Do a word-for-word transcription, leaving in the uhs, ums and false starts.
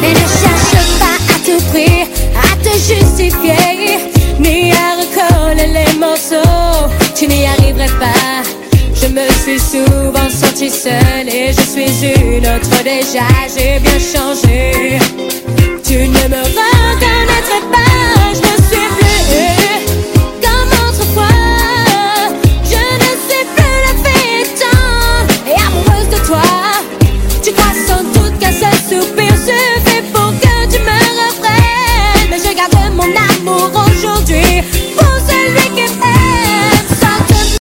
Et ne cherche pas à tout prix à te justifier, ni à recoller les morceaux. Tu n'y arriverais pas. Je me suis souvent sentie seule et je suis une autre déjà. J'ai bien changé. Tu ne me reconnaîtrais pas. Je ne suis plus comme autrefois. Je ne sais plus la vie étant et amoureuse de toi. Tu crois sans doute qu'un seul soupir suffit.